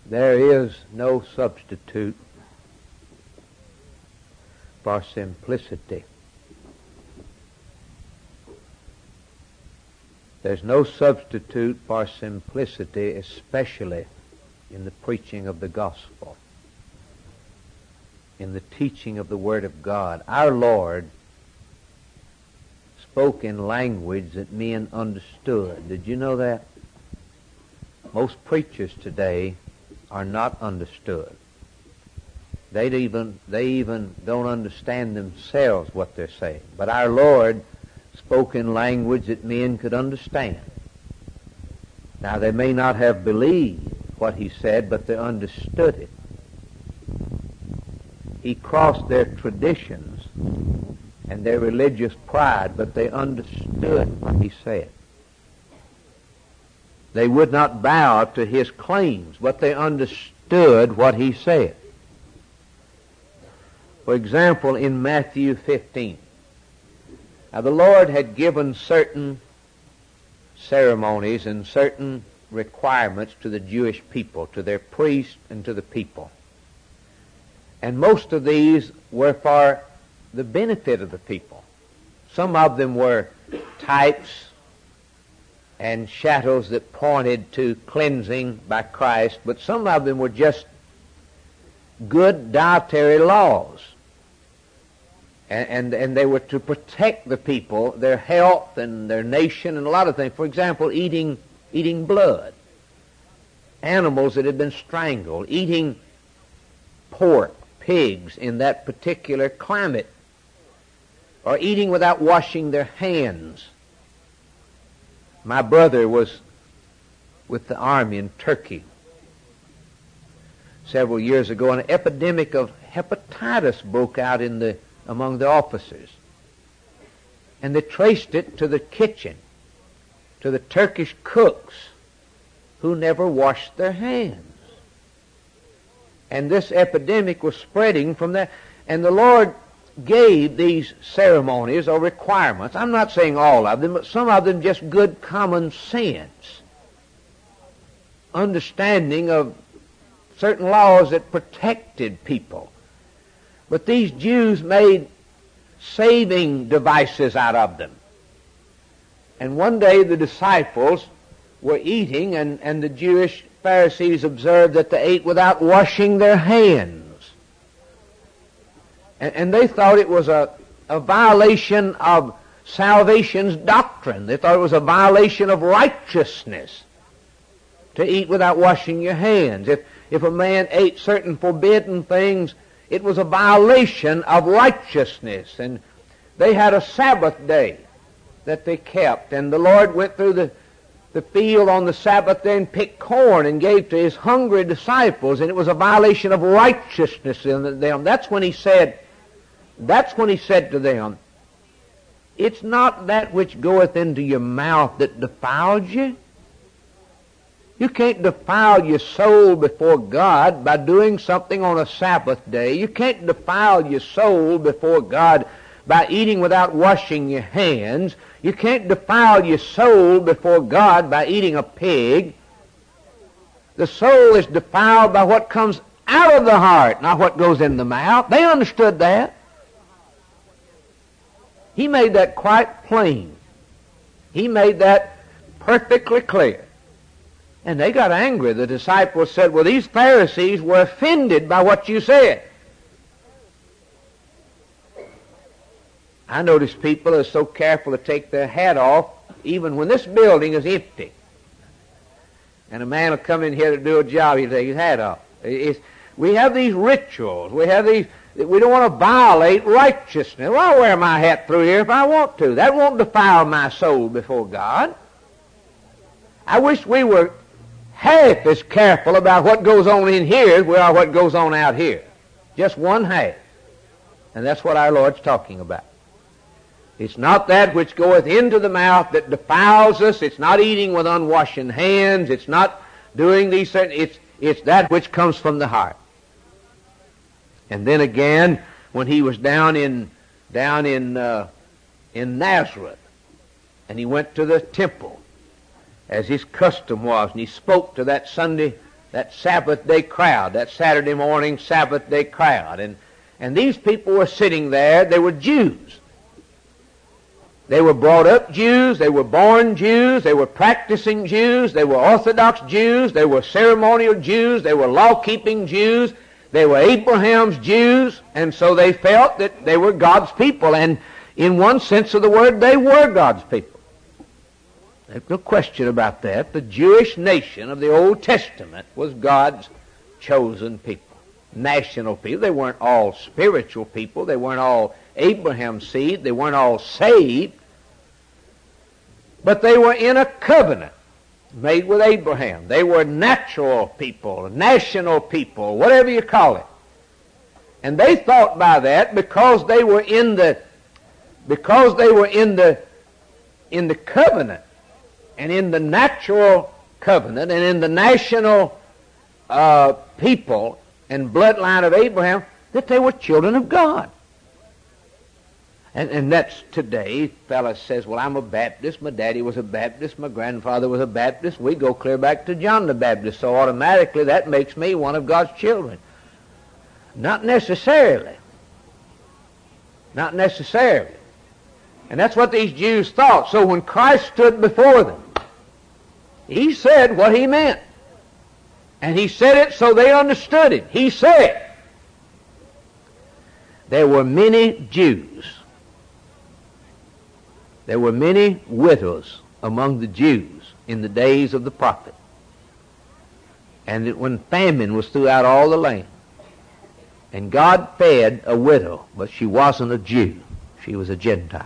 There is no substitute for simplicity. There's no substitute for simplicity, especially in the preaching of the gospel, in the teaching of the Word of God. Our Lord spoke in language that men understood. Did you know that? Most preachers today are not understood. They even don't understand themselves what they're saying. But our Lord spoke in language that men could understand. Now, they may not have believed what he said, but they understood it. He crossed their traditions and their religious pride, but they understood what he said. They would not bow to his claims, but they understood what he said. For example, in Matthew 15, now the Lord had given certain ceremonies and certain requirements to the Jewish people, to their priests and to the people. And most of these were for the benefit of the people. Some of them were types and shadows that pointed to cleansing by Christ, but some of them were just good dietary laws. And they were to protect the people, their health and their nation and a lot of things. For example, eating blood, animals that had been strangled, eating pork, pigs in that particular climate, or eating without washing their hands. My brother was with the army in Turkey several years ago, and an epidemic of hepatitis broke out among the officers. And they traced it to the kitchen, to the Turkish cooks who never washed their hands. And this epidemic was spreading from there. And the Lord gave these ceremonies or requirements. I'm not saying all of them, but some of them just good common sense. Understanding of certain laws that protected people. But these Jews made saving devices out of them. And one day the disciples were eating, and the Jewish Pharisees observed that they ate without washing their hands. And they thought it was a violation of salvation's doctrine. They thought it was a violation of righteousness to eat without washing your hands. If a man ate certain forbidden things, it was a violation of righteousness. And they had a Sabbath day that they kept. And the Lord went through the field on the Sabbath day and picked corn and gave to his hungry disciples. And it was a violation of righteousness in them. That's when he said to them, it's not that which goeth into your mouth that defiles you. You can't defile your soul before God by doing something on a Sabbath day. You can't defile your soul before God by eating without washing your hands. You can't defile your soul before God by eating a pig. The soul is defiled by what comes out of the heart, not what goes in the mouth. They understood that. He made that quite plain. He made that perfectly clear. And they got angry. The disciples said, well, these Pharisees were offended by what you said. I notice people are so careful to take their hat off even when this building is empty. And a man will come in here to do a job, he'll take his hat off. We have these rituals. We don't want to violate righteousness. Well, I'll wear my hat through here if I want to. That won't defile my soul before God. I wish we were half as careful about what goes on in here as we are what goes on out here. Just one half. And that's what our Lord's talking about. It's not that which goeth into the mouth that defiles us. It's not eating with unwashen hands. It's not doing these certain... It's that which comes from the heart. And then again, when he was down in Nazareth, and he went to the temple, as his custom was, and he spoke to that Sunday that Sabbath day crowd, that Saturday morning Sabbath day crowd. And these people were sitting there. They were Jews. They were brought up Jews. They were born Jews. They were practicing Jews. They were Orthodox Jews. They were ceremonial Jews. They were law-keeping Jews. They were Abraham's Jews. And so they felt that they were God's people. And in one sense of the word, they were God's people. There's no question about that. The Jewish nation of the Old Testament was God's chosen people, national people. They weren't all spiritual people. They weren't all Abraham's seed. They weren't all saved. But they were in a covenant made with Abraham. They were natural people, national people, whatever you call it. And they thought by that, because they were in the covenant, and in the natural covenant, and in the national people and bloodline of Abraham, that they were children of God. And that's today, fella says, well, I'm a Baptist, my daddy was a Baptist, my grandfather was a Baptist, we go clear back to John the Baptist, so automatically that makes me one of God's children. Not necessarily. Not necessarily. And that's what these Jews thought. So when Christ stood before them, he said what he meant. And he said it so they understood it. He said, there were many Jews. There were many widows among the Jews in the days of the prophet. And when famine was throughout all the land, and God fed a widow, but she wasn't a Jew. She was a Gentile.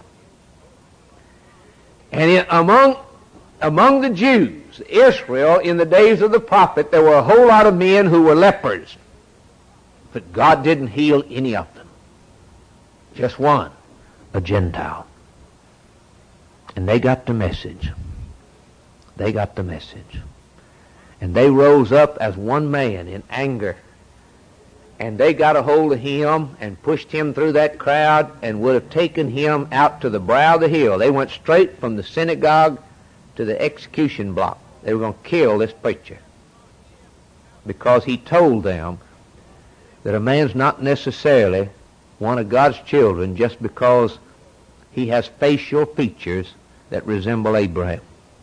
And among the Jews, Israel, in the days of the prophet, there were a whole lot of men who were lepers. But God didn't heal any of them. Just one, a Gentile. And they got the message. They got the message. And they rose up as one man in anger. And they got a hold of him and pushed him through that crowd and would have taken him out to the brow of the hill. They went straight from the synagogue to the execution block. They were going to kill this preacher, because he told them that a man's not necessarily one of God's children just because he has facial features that resemble Abraham.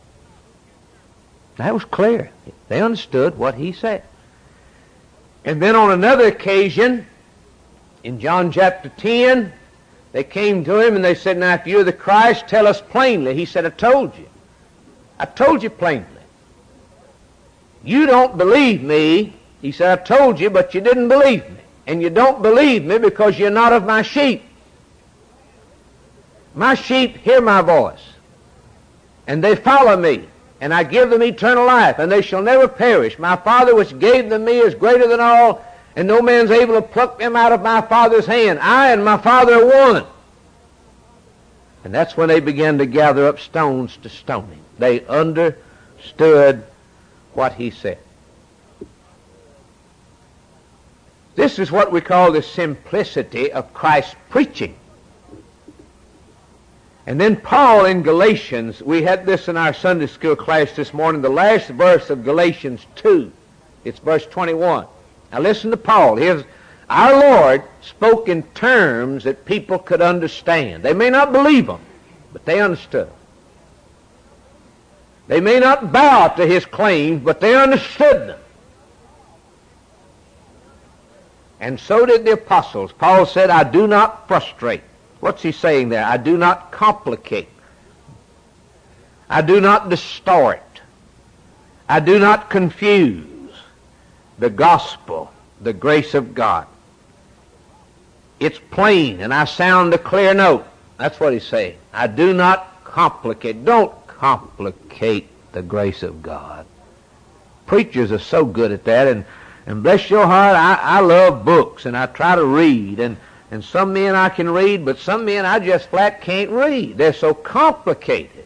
That was clear. They understood what he said. And then on another occasion, in John chapter 10, they came to him and they said, now if you're the Christ, tell us plainly. He said, I told you. I told you plainly. You don't believe me. He said, I told you, but you didn't believe me. And you don't believe me because you're not of my sheep. My sheep hear my voice, and they follow me, and I give them eternal life, and they shall never perish. My Father which gave them me is greater than all, and no man's able to pluck them out of my Father's hand. I and my Father are one. And that's when they began to gather up stones to stone him. They understood what he said. This is what we call the simplicity of Christ's preaching. And then Paul in Galatians, we had this in our Sunday school class this morning, the last verse of Galatians 2. It's verse 21. Now listen to Paul. Our Lord spoke in terms that people could understand. They may not believe them, but they understood. They may not bow to his claims, but they understood them. And so did the apostles. Paul said, I do not frustrate. What's he saying there? I do not complicate. I do not distort. I do not confuse the gospel, the grace of God. It's plain, and I sound a clear note. That's what he's saying. I do not complicate. Don't complicate the grace of God. Preachers are so good at that, and bless your heart, I love books, and I try to read, and some men I can read, but some men I just flat can't read. They're so complicated.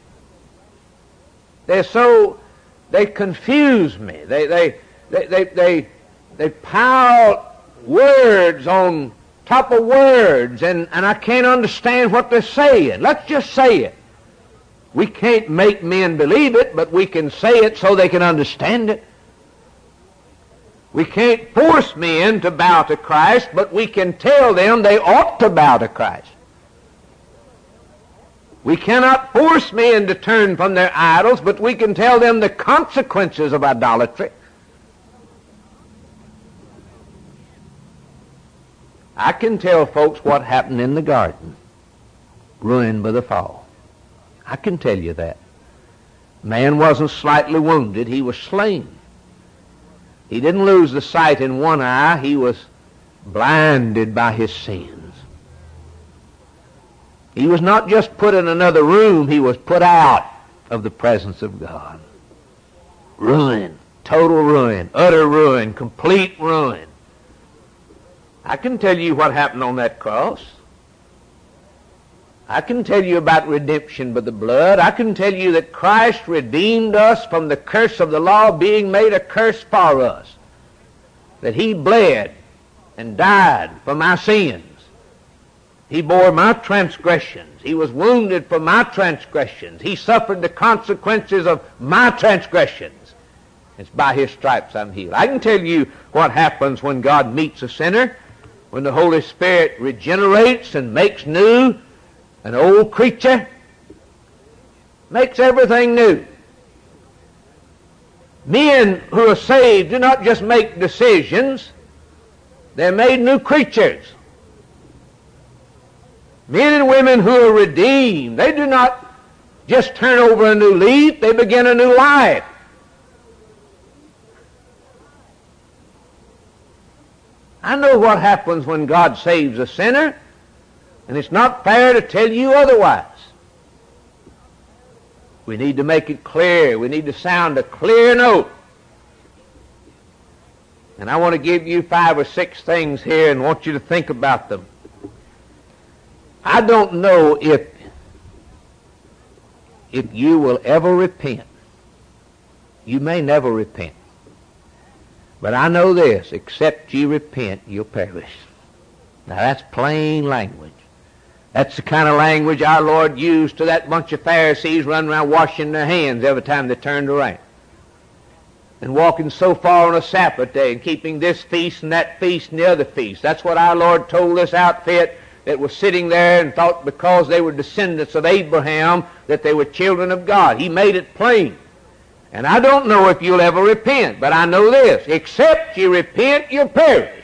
They confuse me. They pile words on top of words, and I can't understand what they're saying. Let's just say it. We can't make men believe it, but we can say it so they can understand it. We can't force men to bow to Christ, but we can tell them they ought to bow to Christ. We cannot force men to turn from their idols, but we can tell them the consequences of idolatry. I can tell folks what happened in the garden, ruined by the fall. I can tell you that. Man wasn't slightly wounded, he was slain. He didn't lose the sight in one eye, he was blinded by his sins. He was not just put in another room, he was put out of the presence of God. Ruin, total ruin, utter ruin, complete ruin. I can tell you what happened on that cross. I can tell you about redemption by the blood. I can tell you that Christ redeemed us from the curse of the law being made a curse for us. That he bled and died for my sins. He bore my transgressions. He was wounded for my transgressions. He suffered the consequences of my transgressions. It's by his stripes I'm healed. I can tell you what happens when God meets a sinner, when the Holy Spirit regenerates and makes new an old creature, makes everything new. Men who are saved do not just make decisions, they're made new creatures. Men and women who are redeemed, they do not just turn over a new leaf, they begin a new life. I know what happens when God saves a sinner, and it's not fair to tell you otherwise. We need to make it clear. We need to sound a clear note. And I want to give you 5 or 6 things here and want you to think about them. I don't know if you will ever repent. You may never repent. But I know this, except ye repent, you'll perish. Now that's plain language. That's the kind of language our Lord used to that bunch of Pharisees running around washing their hands every time they turned around. And walking so far on a Sabbath day and keeping this feast and that feast and the other feast. That's what our Lord told this outfit that was sitting there and thought because they were descendants of Abraham that they were children of God. He made it plain. And I don't know if you'll ever repent, but I know this. Except you repent, you'll perish.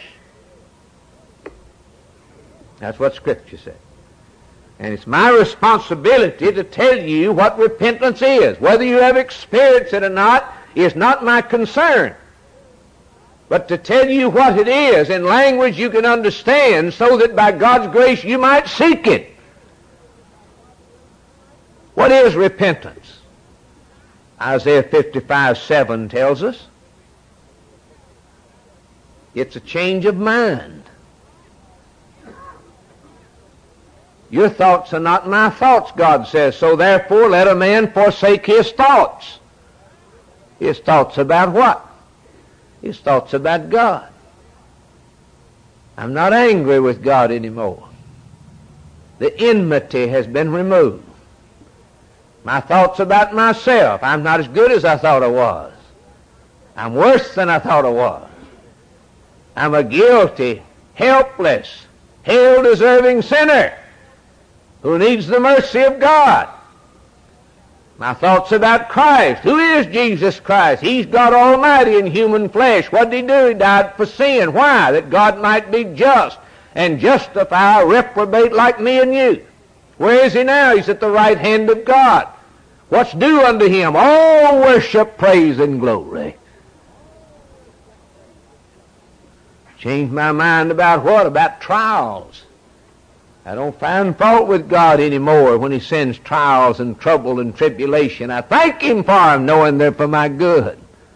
That's what Scripture says. And it's my responsibility to tell you what repentance is. Whether you have experienced it or not is not my concern. But to tell you what it is in language you can understand so that by God's grace you might seek it. What is repentance? Isaiah 55:7 tells us it's a change of mind. Your thoughts are not my thoughts, God says, so therefore let a man forsake his thoughts. His thoughts about what? His thoughts about God. I'm not angry with God anymore. The enmity has been removed. My thoughts about myself, I'm not as good as I thought I was. I'm worse than I thought I was. I'm a guilty, helpless, hell-deserving sinner who needs the mercy of God. My thoughts about Christ. Who is Jesus Christ? He's God Almighty in human flesh. What did he do? He died for sin. Why? That God might be just and justify a reprobate like me and you. Where is he now? He's at the right hand of God. What's due unto him? All worship, praise, and glory. Changed my mind about what? About trials. I don't find fault with God anymore when he sends trials and trouble and tribulation. I thank him for them, knowing they're for my good.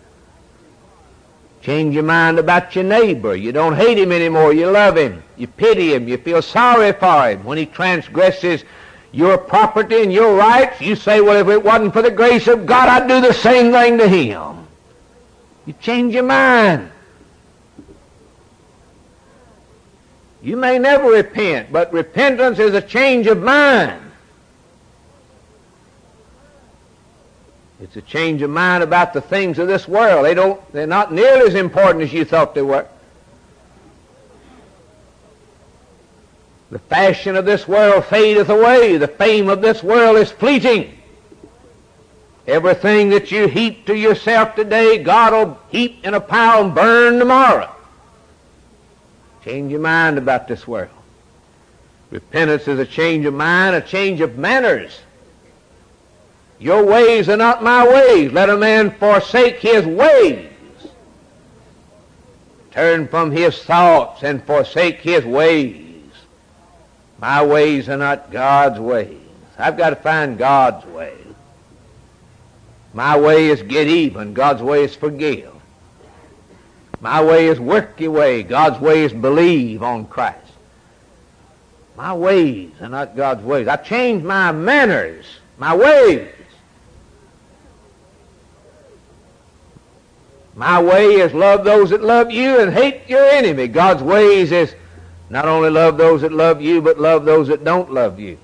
Change your mind about your neighbor. You don't hate him anymore. You love him. You pity him. You feel sorry for him. When he transgresses your property and your rights, you say, well, if it wasn't for the grace of God, I'd do the same thing to him. You change your mind. You may never repent, but repentance is a change of mind. It's a change of mind about the things of this world. They're not nearly as important as you thought they were. The fashion of this world fadeth away. The fame of this world is fleeting. Everything that you heap to yourself today, God will heap in a pile and burn tomorrow. Change your mind about this world. Repentance is a change of mind, a change of manners. Your ways are not my ways. Let a man forsake his ways. Turn from his thoughts and forsake his ways. My ways are not God's ways. I've got to find God's way. My way is get even. God's way is forgive. My way is work your way. God's way is believe on Christ. My ways are not God's ways. I changed my manners, my ways. My way is love those that love you and hate your enemy. God's ways is not only love those that love you, but love those that don't love you.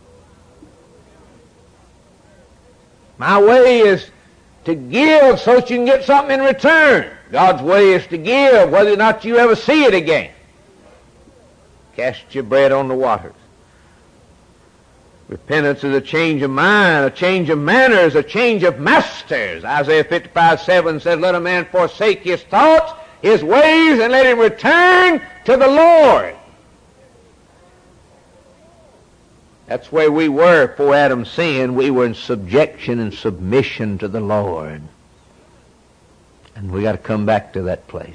My way is to give so that you can get something in return. God's way is to give whether or not you ever see it again. Cast your bread on the waters. Repentance is a change of mind, a change of manners, a change of masters. Isaiah 55:7 says, let a man forsake his thoughts, his ways, and let him return to the Lord. That's where we were before Adam sinned. We were in subjection and submission to the Lord. And we got to come back to that place.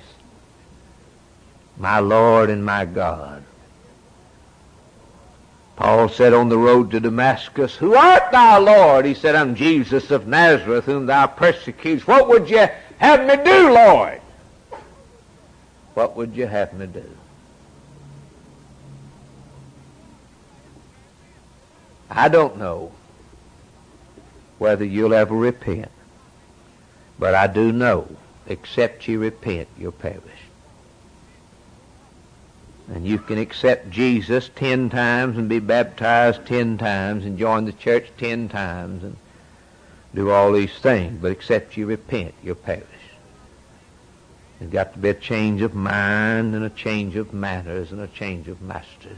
My Lord and my God. Paul said on the road to Damascus, who art thou, Lord? He said, I'm Jesus of Nazareth, whom thou persecutest. What would you have me do, Lord? What would you have me do? I don't know whether you'll ever repent, but I do know, except you repent, you'll perish. And you can accept Jesus 10 times and be baptized 10 times and join the church 10 times and do all these things, but except you repent, you'll perish. There's got to be a change of mind and a change of manners and a change of masters.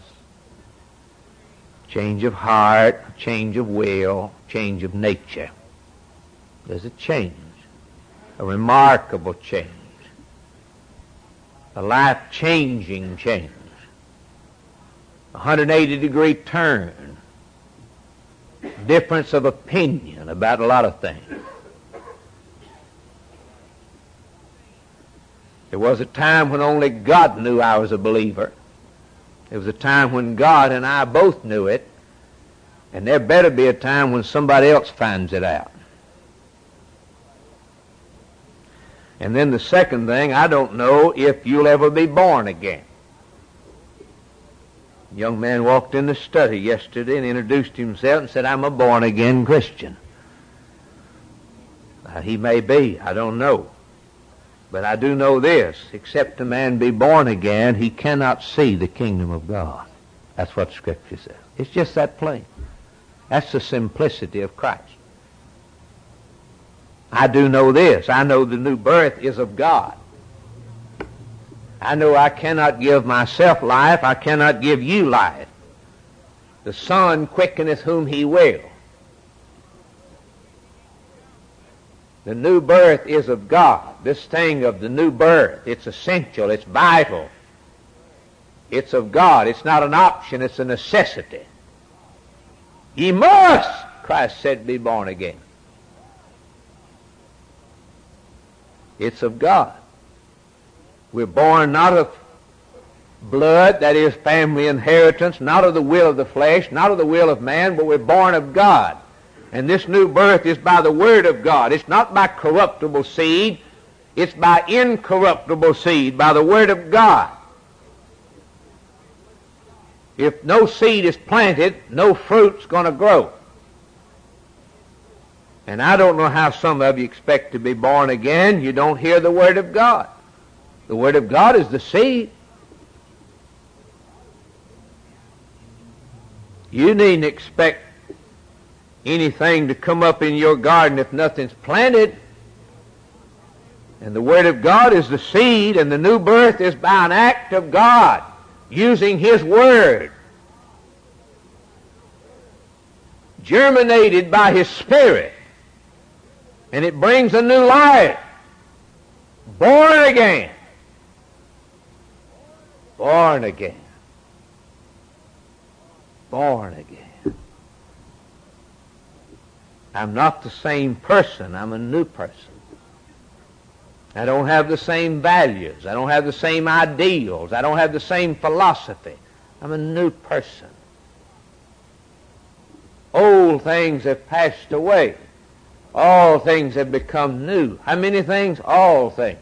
Change of heart, change of will, change of nature. There's a change, a remarkable change, a life-changing change, a 180-degree turn, difference of opinion about a lot of things. There was a time when only God knew I was a believer. There was a time when God and I both knew it, and there better be a time when somebody else finds it out. And then the second thing, I don't know if you'll ever be born again. A young man walked in the study yesterday and introduced himself and said, I'm a born-again Christian. He may be, I don't know. But I do know this, except a man be born again, he cannot see the kingdom of God. That's what Scripture says. It's just that plain. That's the simplicity of Christ. I do know this. I know the new birth is of God. I know I cannot give myself life. I cannot give you life. The Son quickeneth whom he will. The new birth is of God. This thing of the new birth, it's essential, it's vital. It's of God. It's not an option, it's a necessity. Ye must, Christ said, be born again. It's of God. We're born not of blood, that is family inheritance, not of the will of the flesh, not of the will of man, but we're born of God. And this new birth is by the Word of God. It's not by corruptible seed. It's by incorruptible seed, by the Word of God. If no seed is planted, no fruit's going to grow. And I don't know how some of you expect to be born again. You don't hear the Word of God. The Word of God is the seed. You needn't expect anything to come up in your garden if nothing's planted. And the Word of God is the seed, and the new birth is by an act of God, using His Word, germinated by His Spirit, and it brings a new life. Born again. Born again. Born again. I'm not the same person. I'm a new person. I don't have the same values. I don't have the same ideals. I don't have the same philosophy. I'm a new person. Old things have passed away. All things have become new. How many things? All things.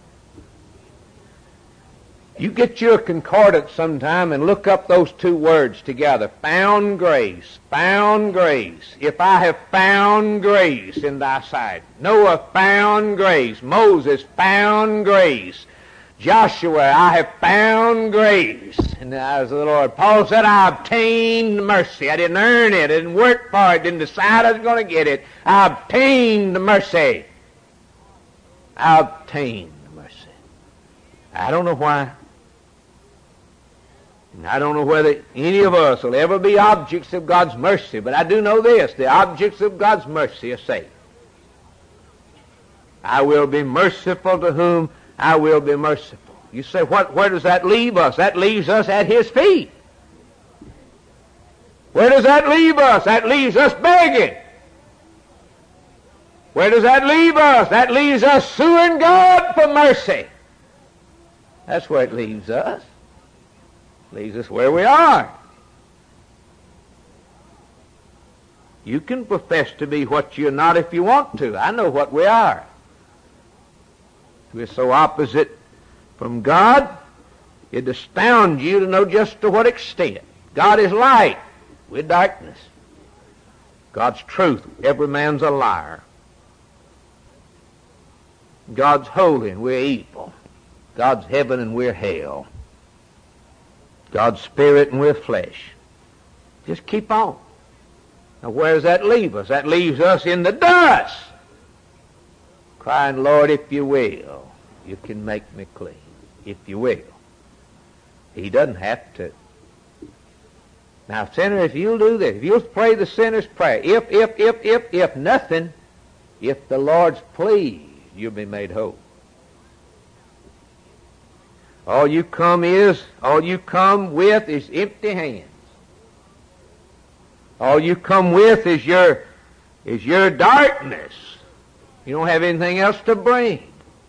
You get your concordance sometime and look up those two words together. Found grace. Found grace. If I have found grace in thy sight. Noah found grace. Moses found grace. Joshua, I have found grace. And as the Lord. Paul said, I obtained mercy. I didn't earn it. I didn't work for it. Didn't decide I was going to get it. I obtained mercy. I obtained mercy. I don't know why. I don't know whether any of us will ever be objects of God's mercy, but I do know this. The objects of God's mercy are saved. I will be merciful to whom I will be merciful. You say, where does that leave us? That leaves us at His feet. Where does that leave us? That leaves us begging. Where does that leave us? That leaves us suing God for mercy. That's where it leaves us. Leaves us where we are. You can profess to be what you're not if you want to. I know what we are. We're so opposite from God, it astounds you to know just to what extent. God is light, we're darkness. God's truth, every man's a liar. God's holy and we're evil. God's heaven and we're hell. God's spirit and we're flesh. Just keep on. Now where does that leave us? That leaves us in the dust, crying, Lord, if you will, you can make me clean. If you will. He doesn't have to. Now, sinner, if you'll do this, if you'll pray the sinner's prayer, if nothing, if the Lord's pleased, you'll be made whole. All you come with is empty hands. All you come with is your darkness. You don't have anything else to bring.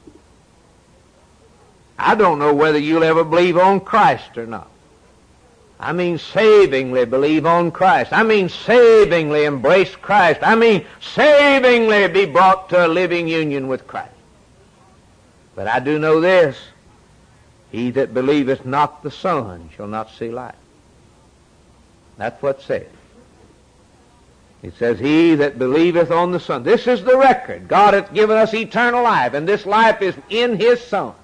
I don't know whether you'll ever believe on Christ or not. I mean savingly believe on Christ. I mean savingly embrace Christ. I mean savingly be brought to a living union with Christ. But I do know this. He that believeth not the Son shall not see life. That's what it says. It says, he that believeth on the Son. This is the record. God hath given us eternal life, and this life is in His Son.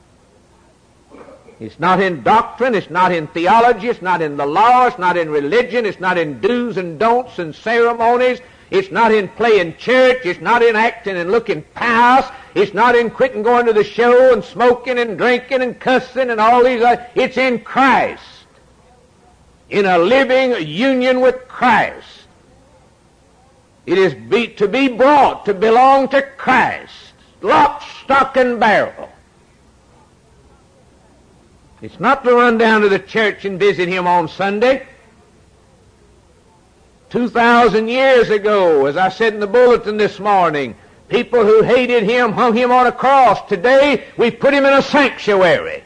It's not in doctrine, it's not in theology, it's not in the law, it's not in religion, it's not in do's and don'ts and ceremonies, it's not in playing church, it's not in acting and looking pious, it's not in quitting going to the show and smoking and drinking and cussing and all these other. It's in Christ. In a living union with Christ. It is to be brought to belong to Christ. Lock, stock, and barrel. It's not to run down to the church and visit Him on Sunday. 2,000 years ago, as I said in the bulletin this morning, people who hated Him hung Him on a cross. Today, we put Him in a sanctuary.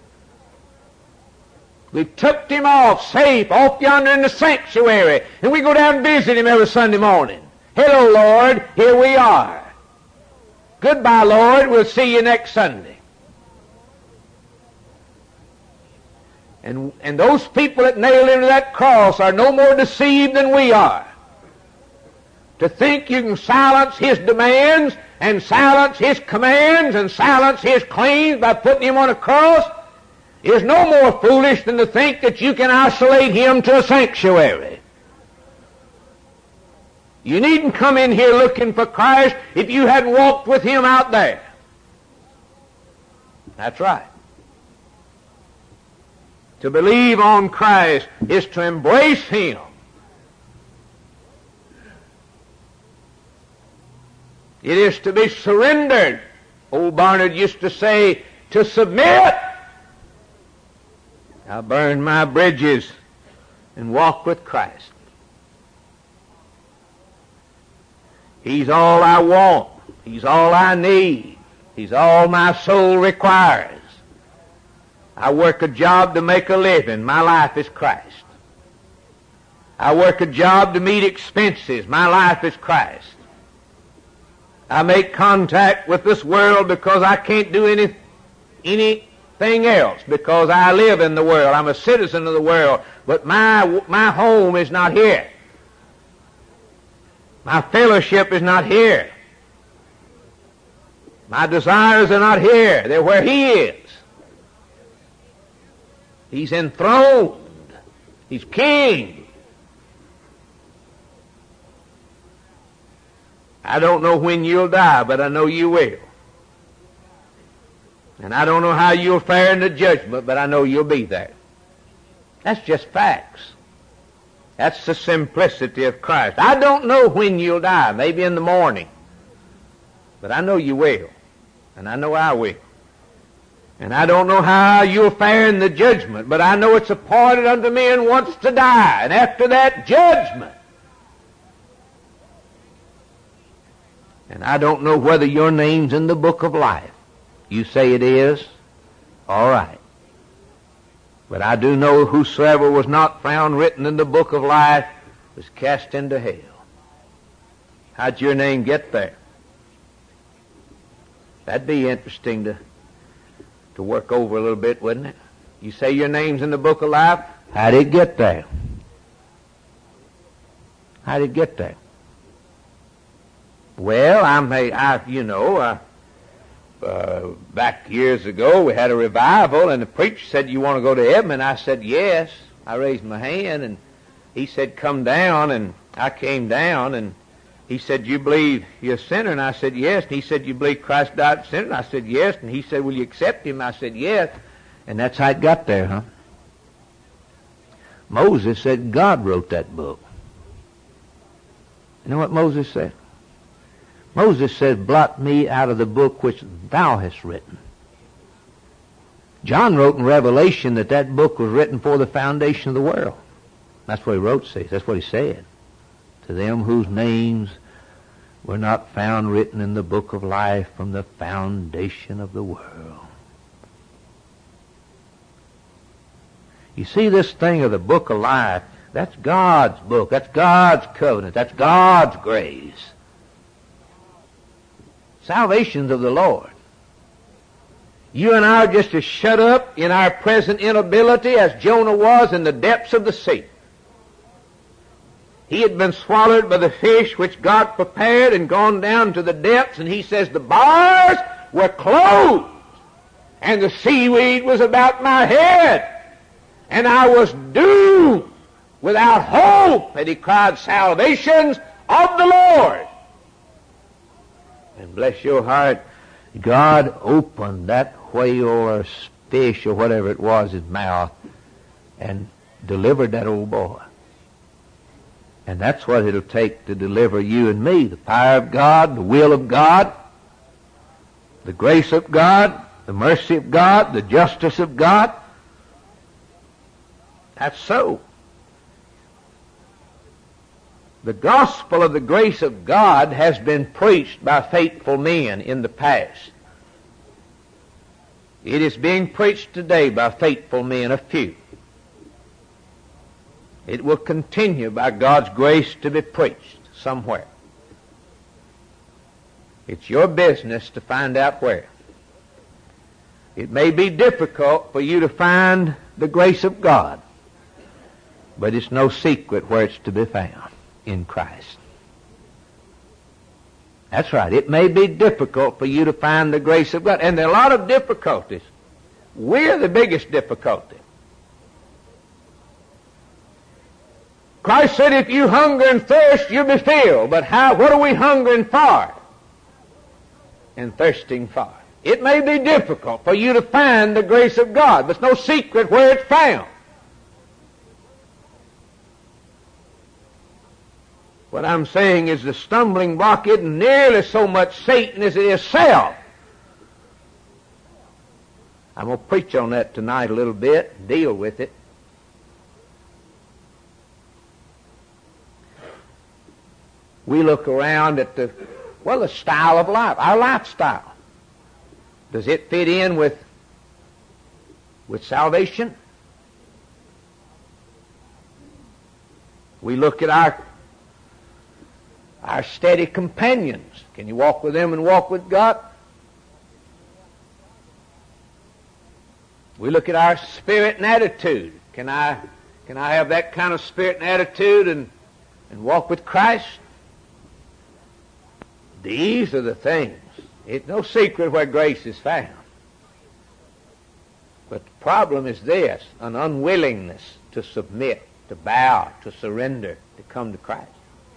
We took Him off, safe, off yonder in the sanctuary, and we go down and visit Him every Sunday morning. Hello, Lord, here we are. Goodbye, Lord, we'll see you next Sunday. And those people that nailed Him to that cross are no more deceived than we are. To think you can silence His demands and silence His commands and silence His claims by putting Him on a cross is no more foolish than to think that you can isolate Him to a sanctuary. You needn't come in here looking for Christ if you hadn't walked with Him out there. That's right. To believe on Christ is to embrace Him. It is to be surrendered. Old Barnard used to say, to submit. I'll burn my bridges and walk with Christ. He's all I want. He's all I need. He's all my soul requires. I work a job to make a living. My life is Christ. I work a job to meet expenses. My life is Christ. I make contact with this world because I can't do anything else, because I live in the world. I'm a citizen of the world, but my home is not here. My fellowship is not here. My desires are not here. They're where He is. He's enthroned. He's king. I don't know when you'll die, but I know you will. And I don't know how you'll fare in the judgment, but I know you'll be there. That's just facts. That's the simplicity of Christ. I don't know when you'll die, maybe in the morning, but I know you will, and I know I will. And I don't know how you'll fare in the judgment, but I know it's appointed unto men once to die, and after that, judgment. And I don't know whether your name's in the book of life. You say it is? All right. But I do know whosoever was not found written in the book of life was cast into hell. How'd your name get there? That'd be interesting to work over a little bit, wouldn't it? You say your name's in the book of life. How did it get there? How did it get there? Well, back years ago we had a revival, and the preacher said, "You want to go to heaven?" And I said, "Yes." I raised my hand, and he said, "Come down." And I came down, and he said, "You believe you're a sinner?" And I said, "Yes." And he said, "You believe Christ died for sin?" And I said, "Yes." And he said, "Will you accept Him?" I said, "Yes." And that's how it got there, huh? Moses said God wrote that book. You know what Moses said? Moses said, "Blot me out of the book which thou hast written." John wrote in Revelation that book was written for the foundation of the world. That's what he wrote, see. That's what he said. To them whose names were not found written in the book of life from the foundation of the world. You see, this thing of the book of life, that's God's book. That's God's covenant. That's God's grace. Salvation's of the Lord. You and I are just as shut up in our present inability as Jonah was in the depths of the sea. He had been swallowed by the fish which God prepared and gone down to the depths, and he says the bars were closed and the seaweed was about my head and I was doomed without hope. And he cried, "Salvation's of the Lord." And bless your heart, God opened that whale or fish or whatever it was, his mouth, and delivered that old boy. And that's what it'll take to deliver you and me. The power of God, the will of God, the grace of God, the mercy of God, the justice of God. That's so. The gospel of the grace of God has been preached by faithful men in the past. It is being preached today by faithful men, a few. It will continue by God's grace to be preached somewhere. It's your business to find out where. It may be difficult for you to find the grace of God, but it's no secret where it's to be found. In Christ. That's right. It may be difficult for you to find the grace of God. And there are a lot of difficulties. We're the biggest difficulty. Christ said, if you hunger and thirst, you'll be filled. But what are we hungering for and thirsting for? It may be difficult for you to find the grace of God, but it's no secret where it's found. What I'm saying is the stumbling block isn't nearly so much Satan as it is self. I'm going to preach on that tonight a little bit, deal with it. We look around at the style of life, our lifestyle. Does it fit in with salvation? We look at our steady companions. Can you walk with them and walk with God? We look at our spirit and attitude. Can I have that kind of spirit and attitude and walk with Christ? These are the things. It's no secret where grace is found. But the problem is this, an unwillingness to submit, to bow, to surrender, to come to Christ.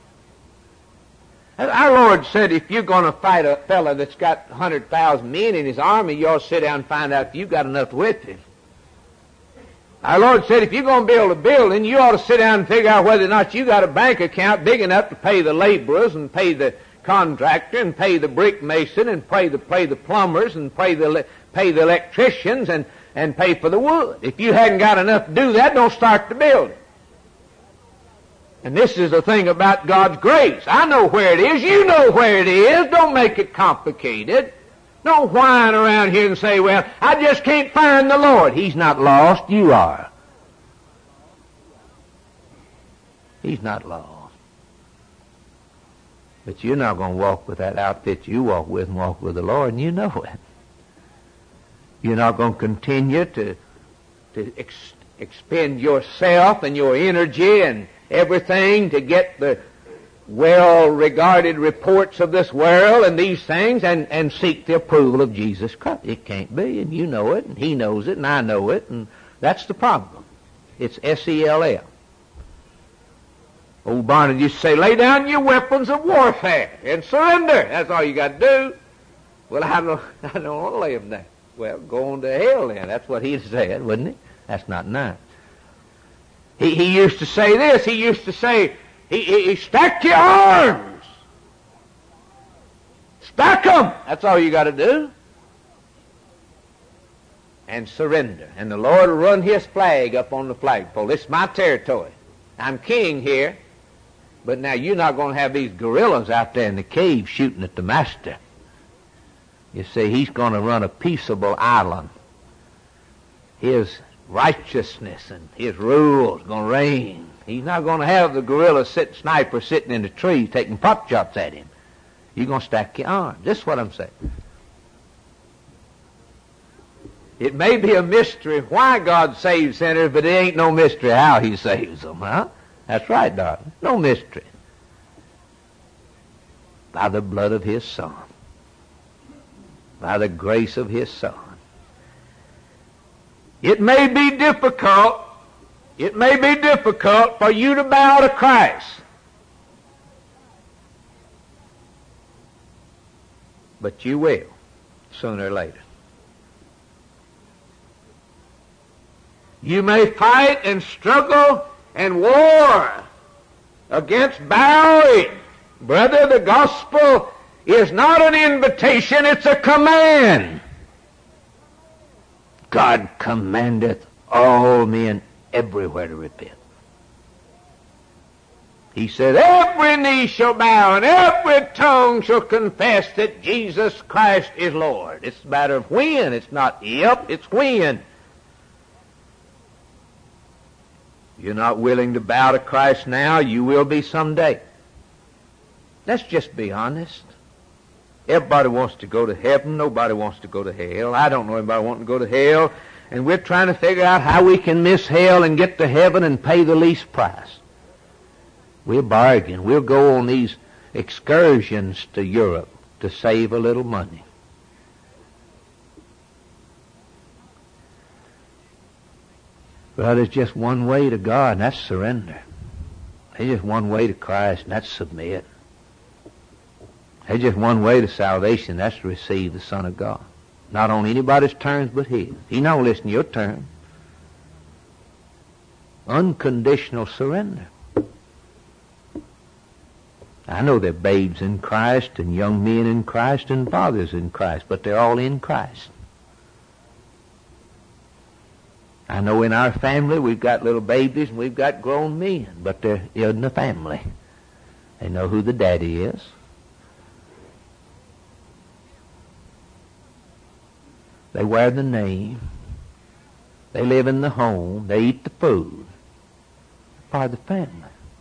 Our Lord said if you're going to fight a fella that's got 100,000 men in his army, you ought to sit down and find out if you've got enough with him. Our Lord said if you're going to build a building, you ought to sit down and figure out whether or not you got a bank account big enough to pay the laborers and pay the contractor and pay the brick mason and pay the plumbers and pay the electricians and pay for the wood. If you hadn't got enough to do that, don't start the building. And this is the thing about God's grace. I know where it is. You know where it is. Don't make it complicated. Don't whine around here and say, well, I just can't find the Lord. He's not lost. You are. He's not lost. But you're not going to walk with that outfit you walk with and walk with the Lord, and you know it. You're not going to continue to expend yourself and your energy and everything to get the well-regarded reports of this world and these things and seek the approval of Jesus Christ. It can't be, and you know it, and he knows it, and I know it, and that's the problem. It's S-E-L-F. Old Barnard used to say, lay down your weapons of warfare and surrender. That's all you got to do. Well, I don't want to lay them down. Well, go on to hell then. That's what he said, wouldn't he? That's not nice. He used to say this. He used to say, he stack your arms. Stack them. That's all you got to do. And surrender. And the Lord will run his flag up on the flagpole. This is my territory. I'm king here. But now you're not going to have these guerrillas out there in the cave shooting at the master. You see, he's going to run a peaceable island. His righteousness and his rule is going to reign. He's not going to have the guerrilla sniper sitting in the tree taking pot shots at him. You're going to stack your arms. This is what I'm saying. It may be a mystery why God saves sinners, but it ain't no mystery how he saves them, huh? That's right, darling. No mystery. By the blood of his Son. By the grace of his Son. It may be difficult. It may be difficult for you to bow to Christ. But you will, sooner or later. You may fight and struggle and war against bowing. Brother, the gospel is not an invitation, it's a command. God commandeth all men everywhere to repent. He said, every knee shall bow and every tongue shall confess that Jesus Christ is Lord. It's a matter of when. It's not if, it's when. You're not willing to bow to Christ now, you will be someday. Let's just be honest. Everybody wants to go to heaven. Nobody wants to go to hell. I don't know anybody wanting to go to hell. And we're trying to figure out how we can miss hell and get to heaven and pay the least price. We'll bargain. We'll go on these excursions to Europe to save a little money. Well, there's just one way to God, and that's surrender. There's just one way to Christ, and that's submit. There's just one way to salvation, that's to receive the Son of God. Not on anybody's terms but His. He don't listen to your terms. Unconditional surrender. I know they're babes in Christ and young men in Christ and fathers in Christ, but they're all in Christ. I know in our family we've got little babies and we've got grown men, but they're in the family. They know who the daddy is. They wear the name. They live in the home. They eat the food. Part of the family.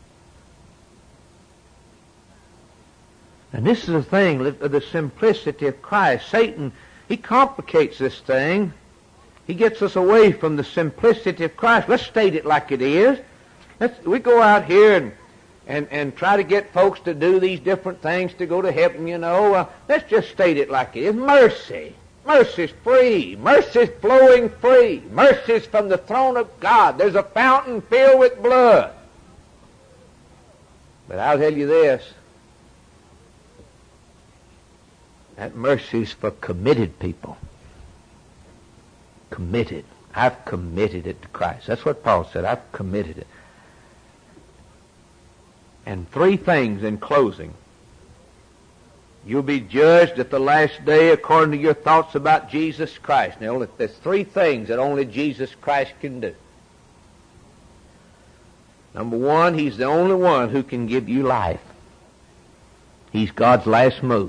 And this is the thing, the simplicity of Christ. Satan, he complicates this thing. He gets us away from the simplicity of Christ. Let's state it like it is. We go out here and try to get folks to do these different things to go to heaven, you know. Let's just state it like it is. Mercy. Mercy's free. Mercy's flowing free. Mercy's from the throne of God. There's a fountain filled with blood. But I'll tell you this. That mercy's for committed people. Committed. I've committed it to Christ. That's what Paul said. I've committed it. And three things in closing. You'll be judged at the last day according to your thoughts about Jesus Christ. Now, there's three things that only Jesus Christ can do. Number one, He's the only one who can give you life. He's God's last move.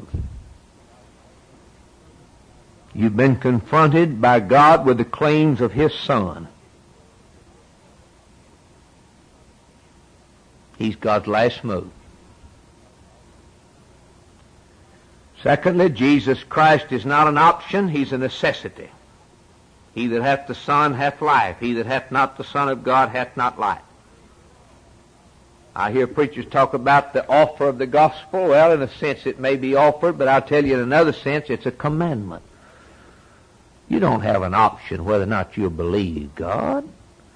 You've been confronted by God with the claims of His Son. He's God's last move. Secondly, Jesus Christ is not an option, He's a necessity. He that hath the Son hath life. He that hath not the Son of God hath not life. I hear preachers talk about the offer of the gospel. Well, in a sense it may be offered, but I'll tell you in another sense it's a commandment. You don't have an option whether or not you'll believe God.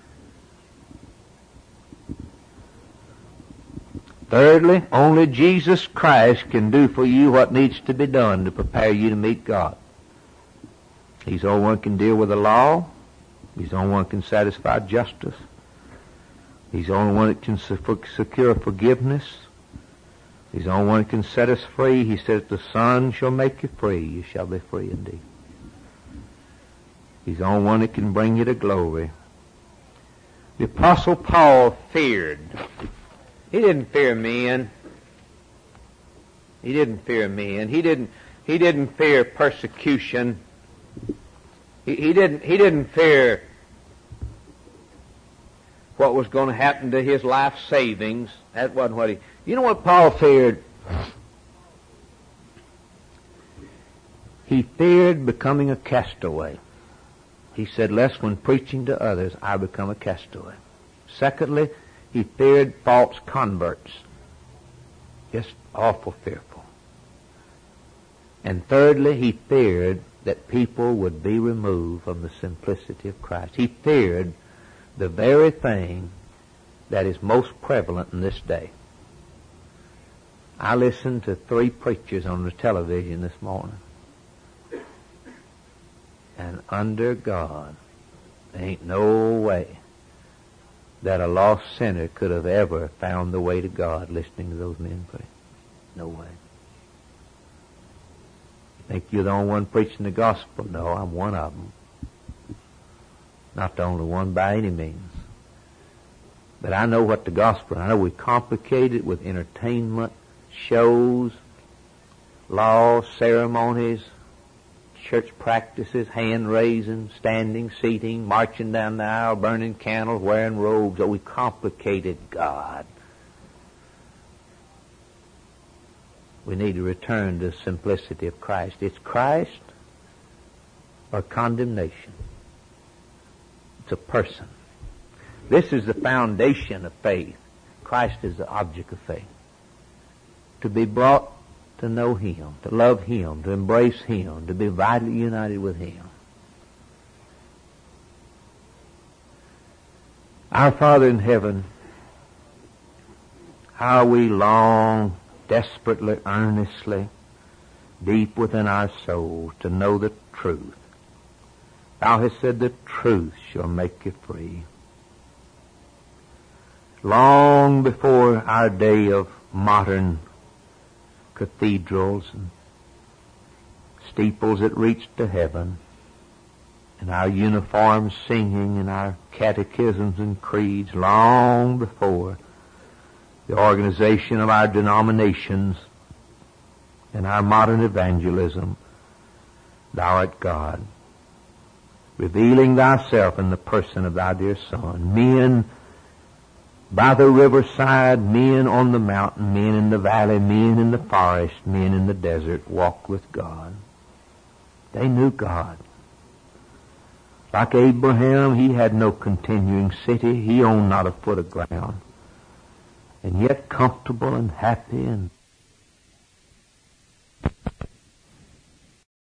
Thirdly, only Jesus Christ can do for you what needs to be done to prepare you to meet God. He's the only one who can deal with the law. He's the only one who can satisfy justice. He's the only one that can secure forgiveness. He's the only one who can set us free. He says, the Son shall make you free. You shall be free indeed. He's the only one that can bring you to glory. The Apostle Paul feared. He didn't fear men. He didn't fear men. He didn't fear persecution. He didn't fear what was going to happen to his life savings. That wasn't what he... You know what Paul feared? He feared becoming a castaway. He said, lest when preaching to others, I become a castaway. Secondly, he feared false converts. Just awful fearful. And thirdly, he feared that people would be removed from the simplicity of Christ. He feared the very thing that is most prevalent in this day. I listened to 3 preachers on the television this morning. And under God, there ain't no way that a lost sinner could have ever found the way to God listening to those men pray. No way. You think you're the only one preaching the gospel? No, I'm one of them. Not the only one by any means. But I know what the gospel, I know we complicate it with entertainment, shows, laws, ceremonies, church practices, hand-raising, standing, seating, marching down the aisle, burning candles, wearing robes. Oh, we complicated God. We need to return to the simplicity of Christ. It's Christ or condemnation. It's a person. This is the foundation of faith. Christ is the object of faith. To be brought to know Him, to love Him, to embrace Him, to be vitally united with Him. Our Father in heaven, how we long desperately, earnestly, deep within our souls to know the truth. Thou hast said the truth shall make you free. Long before our day of modern cathedrals and steeples that reach to heaven, and our uniform singing and our catechisms and creeds, long before the organization of our denominations and our modern evangelism, Thou art God, revealing Thyself in the person of Thy dear Son. Men by the riverside, men on the mountain, men in the valley, men in the forest, men in the desert walked with God. They knew God. Like Abraham, he had no continuing city. He owned not a foot of ground. And yet comfortable and happy and